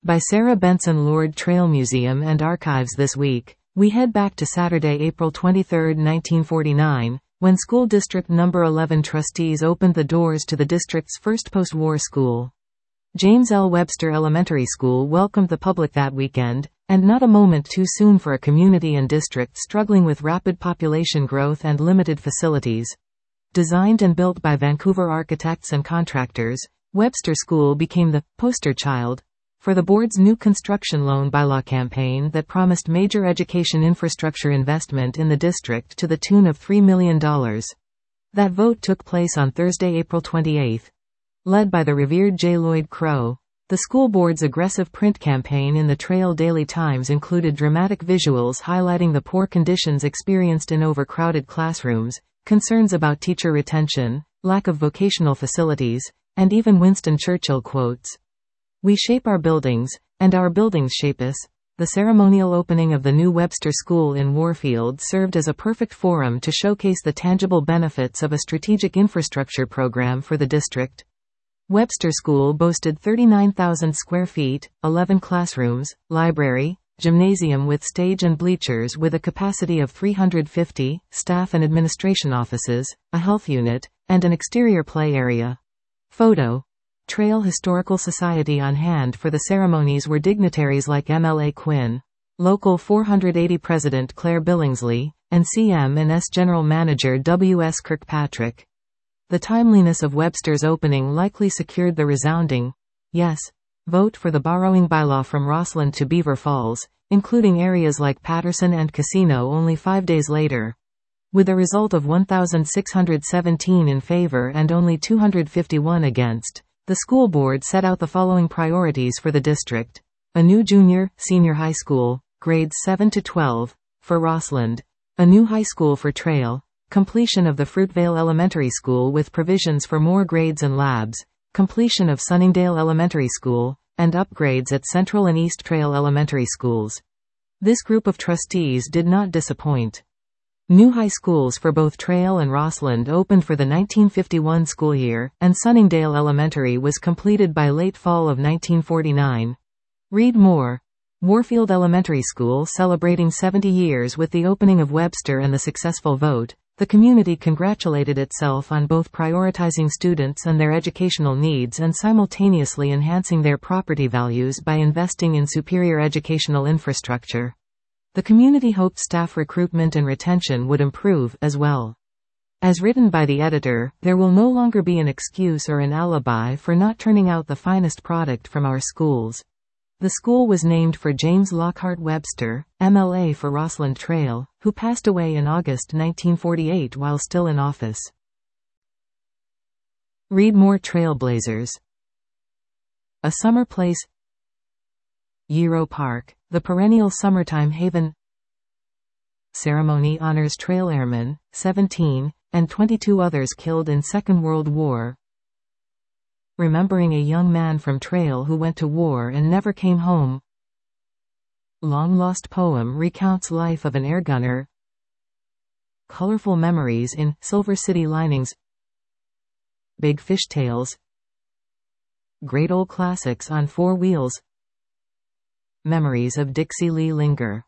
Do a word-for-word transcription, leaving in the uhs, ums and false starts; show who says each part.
Speaker 1: By Sarah Benson. Lord Trail Museum and Archives. This week, we head back to Saturday, April twenty-third, nineteen forty-nine, when School District Number eleven trustees opened the doors to the district's first post-war school. James L. Webster Elementary School welcomed the public that weekend, and not a moment too soon for a community and district struggling with rapid population growth and limited facilities. Designed and built by Vancouver architects and contractors, Webster School became the poster child for the board's new construction loan bylaw campaign that promised major education infrastructure investment in the district to the tune of three million dollars. That vote took place on Thursday, April twenty-eighth. Led by the revered J. Lloyd Crow, the school board's aggressive print campaign in the Trail Daily Times included dramatic visuals highlighting the poor conditions experienced in overcrowded classrooms, concerns about teacher retention, lack of vocational facilities, and even Winston Churchill quotes. "We shape our buildings, and our buildings shape us." The ceremonial opening of the new Webster School in Warfield served as a perfect forum to showcase the tangible benefits of a strategic infrastructure program for the district. Webster School boasted thirty-nine thousand square feet, eleven classrooms, library, gymnasium with stage and bleachers with a capacity of three hundred fifty, staff and administration offices, a health unit, and an exterior play area. Photo. Trail Historical Society. On hand for the ceremonies were dignitaries like M L A Quinn, Local four hundred eighty President Claire Billingsley, and C M and S General Manager W S Kirkpatrick. The timeliness of Webster's opening likely secured the resounding yes vote for the borrowing bylaw from Rossland to Beaver Falls, including areas like Patterson and Casino only five days later. With a result of one thousand six hundred seventeen in favor and only two hundred fifty-one against, the school board set out the following priorities for the district. A new junior, senior high school, grades seven to twelve, for Rossland. A new high school for Trail. Completion of the Fruitvale Elementary School with provisions for more grades and labs. Completion of Sunningdale Elementary School, and upgrades at Central and East Trail Elementary Schools. This group of trustees did not disappoint. New high schools for both Trail and Rossland opened for the nineteen fifty-one school year, and Sunningdale Elementary was completed by late fall of nineteen forty-nine. Read more. Warfield Elementary School celebrating seventy years. With the opening of Webster and the successful vote, the community congratulated itself on both prioritizing students and their educational needs and simultaneously enhancing their property values by investing in superior educational infrastructure. The community hoped staff recruitment and retention would improve, as well. As written by the editor, there will no longer be an excuse or an alibi for not turning out the finest product from our schools. The school was named for James Lockhart Webster, M L A for Rossland Trail, who passed away in August nineteen forty-eight while still in office. Read more. Trailblazers. A summer place. Yero Park, the perennial summertime haven. Ceremony honors Trail Airmen, seventeen, and twenty-two others killed in Second World War. Remembering a young man from Trail who went to war and never came home. Long-lost poem recounts life of an airgunner. Colorful memories in Silver City Linings. Big Fish Tales. Great old classics on four wheels. Memories of Dixie Lee linger.